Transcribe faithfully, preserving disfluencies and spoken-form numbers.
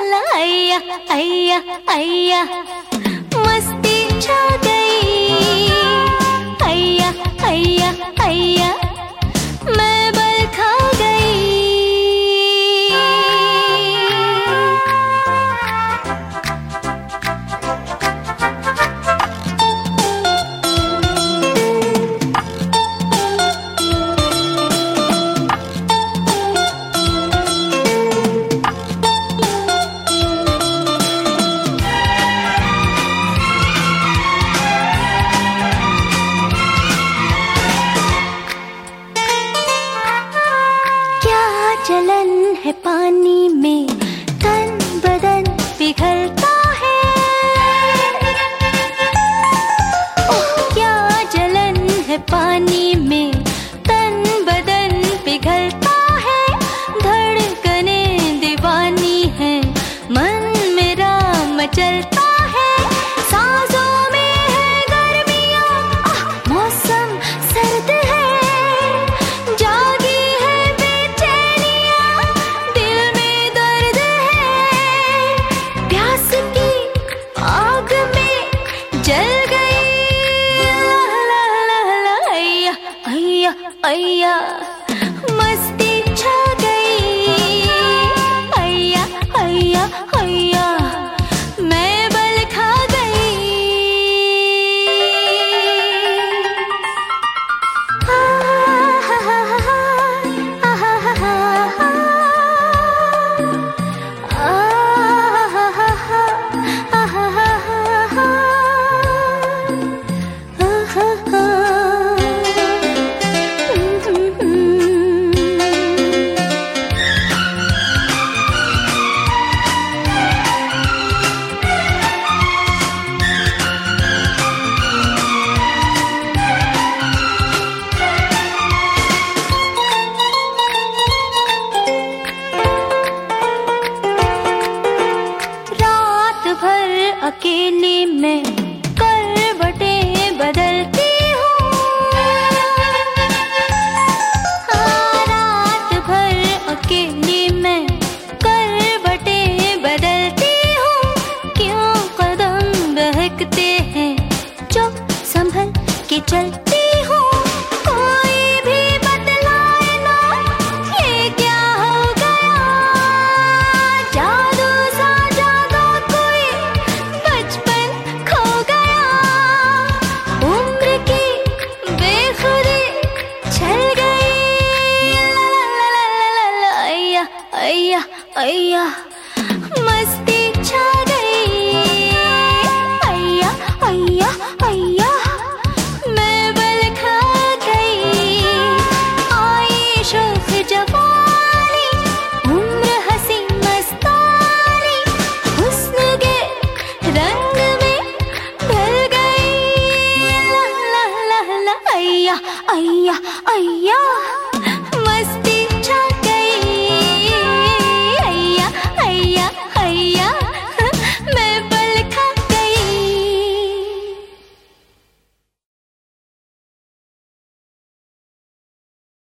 ला अय्या अय्या अय्या मस्ती छा गई। अय्या अय्या अय्या मैं बल खा गई। जलन है पानी में तन बदन पिघलता है। ओह क्या जलन है पानी में तन बदन पिघलता है। धड़कने दीवानी है मन मेरा मचलता है। सांसों में है गर्मियाँ मौसम सर्द है। अय्या मस्ती छा गई। अय्या अय्या अय्या मैं बल खा गई। आ हा हा हा आ हा हा हा आ हा हा हा आ हा हा हा अकेली मैं करवटें बदलती हूँ। रात भर अकेली मैं करवटें बदलती हूँ। क्यों कदम बहकते हैं जो संभल के चलती हूँ। कोई भी बतलाए ना ये क्या हो गया। जादू सा जागा कोई बचपन खो गया। उम्र की बेखुदी छल गई। ला ला ला ला ला अय्या अय्या अय्या मस्ती छा गई। अय्या अय्या अय्या मैं बल खा गई। आई शौक जवानी उम्र हंसी मस्तानी हुस्न के रंग में ढल गई। ला ला ला ला अय्या अय्या अय्या